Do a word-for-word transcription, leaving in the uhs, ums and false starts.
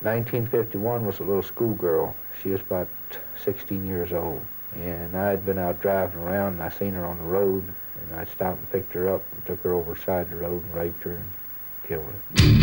nineteen fifty-one was a little schoolgirl. She was about sixteen years old. And I had been out driving around, and I seen her on the road, and I stopped and picked her up and took her over the side of the road and raped her and killed her.